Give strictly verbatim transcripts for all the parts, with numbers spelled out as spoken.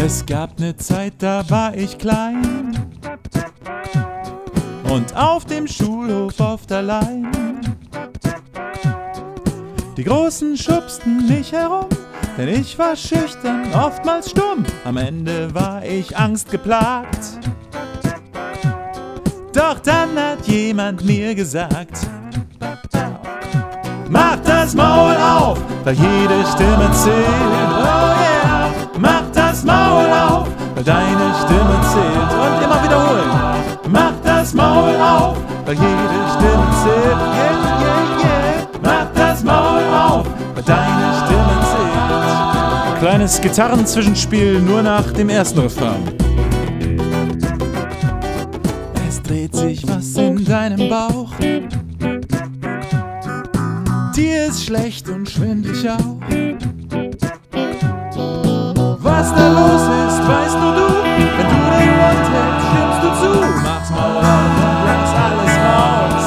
Es gab ne Zeit, da war ich klein und auf dem Schulhof oft allein. Die Großen schubsten mich herum, denn ich war schüchtern, oftmals stumm. Am Ende war ich angstgeplagt. Doch dann hat jemand mir gesagt: Mach das Maul auf, weil jede Stimme zählt. Oh yeah, mach das Maul auf, weil deine Stimme zählt. Und immer wiederholen: Mach das Maul auf, weil jede Stimme zählt. Yeah, yeah, yeah. Mach das Maul auf, weil deine Stimme zählt. Kleines Gitarrenzwischenspiel nur nach dem ersten Refrain. Es dreht sich was in deinem Bauch. Dir ist schlecht und schwindlig auch. Was da los ist, weißt nur du. Wenn du den Mund hältst, stimmst du zu. Mach's Maul auf und lass alles raus.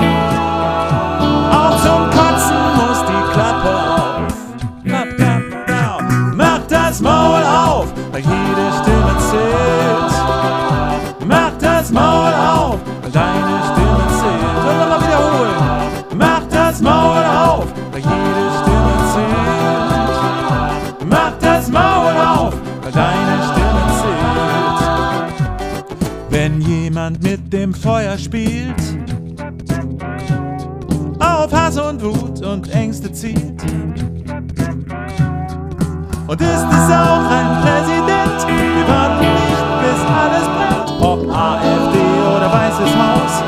Auch zum Kotzen muss die Klappe auf. Klapp, klapp, klapp. Mach das Maul auf, weil jede Stimme zählt. Mach das Maul auf, weil deine Stimme zählt. Und nochmal wiederholen. Mach das Maul auf, weil jede Stimme zählt. Mach das Maul auf, weil deine Stimme zählt. Wenn jemand mit dem Feuer spielt, auf Hass und Wut und Ängste zielt, und ist es auch ein Präsident, wir warten nicht, bis alles brennt, ob A F D oder Weißes Haus.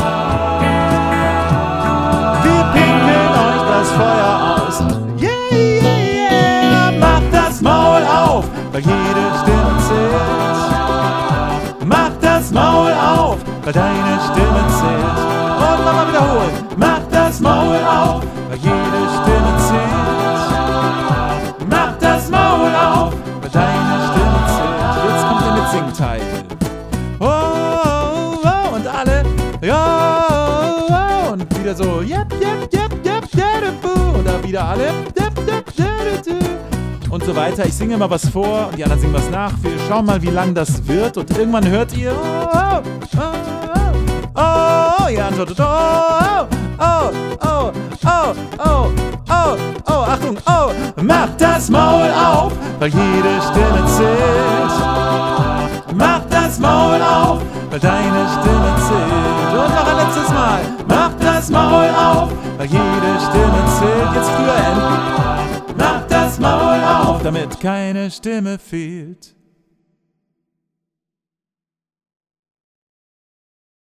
Wir pinkeln euch das Feuer aus. Yeah, yeah, yeah. Mach das Maul auf, weil jede Stimme zählt. Mach das Maul auf, weil deine Stimme zählt. Und nochmal wiederholen. Mach das Maul auf, weil jede Stimme zählt. Mach das Maul auf, weil deine Stimme zählt. Jetzt kommt der Mitsingteil. Oh, oh, oh, und alle. Ja, oh, oh, und wieder so. Yep, yep, yep, yep, yep, und da wieder alle. Yep, yep, yep, yep. Und so weiter. Ich singe mal was vor und die anderen singen was nach. Wir schauen mal, wie lang das wird. Und irgendwann hört ihr. Oh, oh, oh, oh, oh, ihr antwortet. Oh, oh, oh, oh, oh, oh, oh, Achtung, oh. Mach das Maul auf, weil jede Stimme zählt. Mach das Maul auf, weil deine Stimme zählt. Und noch ein letztes Mal. Mach das Maul auf, weil jede Stimme zählt. Jetzt früher enden. Mach das Maul auf, damit keine Stimme fehlt.